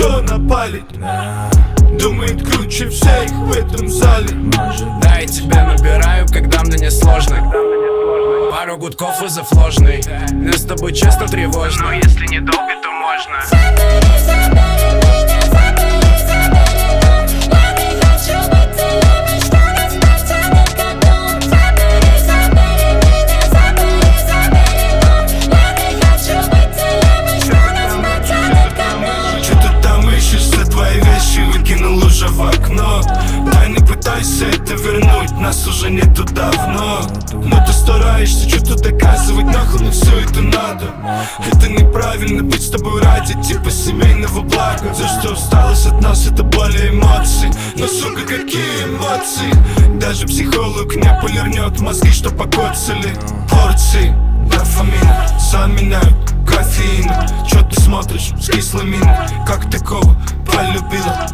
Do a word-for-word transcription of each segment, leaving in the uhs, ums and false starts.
все напалить. Думает круче всех в этом зале. Да, я тебя набираю, когда мне не сложно. Пару гудков вызов ложный. Мне с тобой честно тревожно. Но если недолго, то можно. Забери, забери меня, забери, забери, но я не хочу быть целыми, что нас потянет ко дну. Забери, забери меня, забери, забери, но я не хочу быть целыми, что нас потянет ко дну. Что ты там ищешь, за твои вещи выкинул уже в окно. Да не пытайся это вернуть, нас уже нету давно. Но ты стараешься что-то доказывать, нахуй все это надо. Это неправильно быть с тобой ради типа семейного блага. За что осталось от нас, это боли эмоций. Но сука, какие эмоции. Даже психолог не полирнет мозги, что покоцали. Порции дофамина заменяют кофеин. Чё ты смотришь с кислой миной? Как такого полюбила?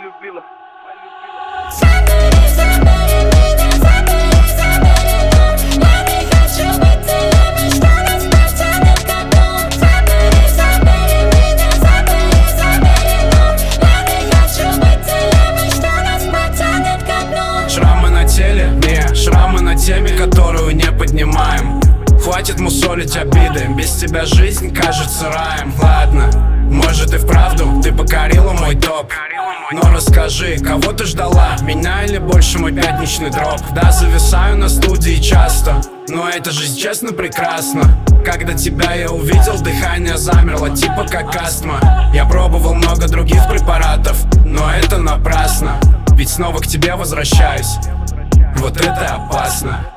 Забери, забери меня, забери, забери, но я не хочу быть целыми, что нас потянет ко дну. Забери, забери меня, забери, забери, но я не хочу быть целыми, что нас потянет ко дну. Шрамы на теле, не, шрамы на теме, которую не поднимаем. Хватит мусолить обиды, без тебя жизнь кажется раем. Ладно, может и вправду ты покорила мой топ. Но расскажи, кого ты ждала, меня или больше мой пятничный дроп? Да, зависаю на студии часто, но это же честно прекрасно. Когда тебя я увидел, дыхание замерло, типа как астма. Я пробовал много других препаратов, но это напрасно. Ведь снова к тебе возвращаюсь, вот это опасно.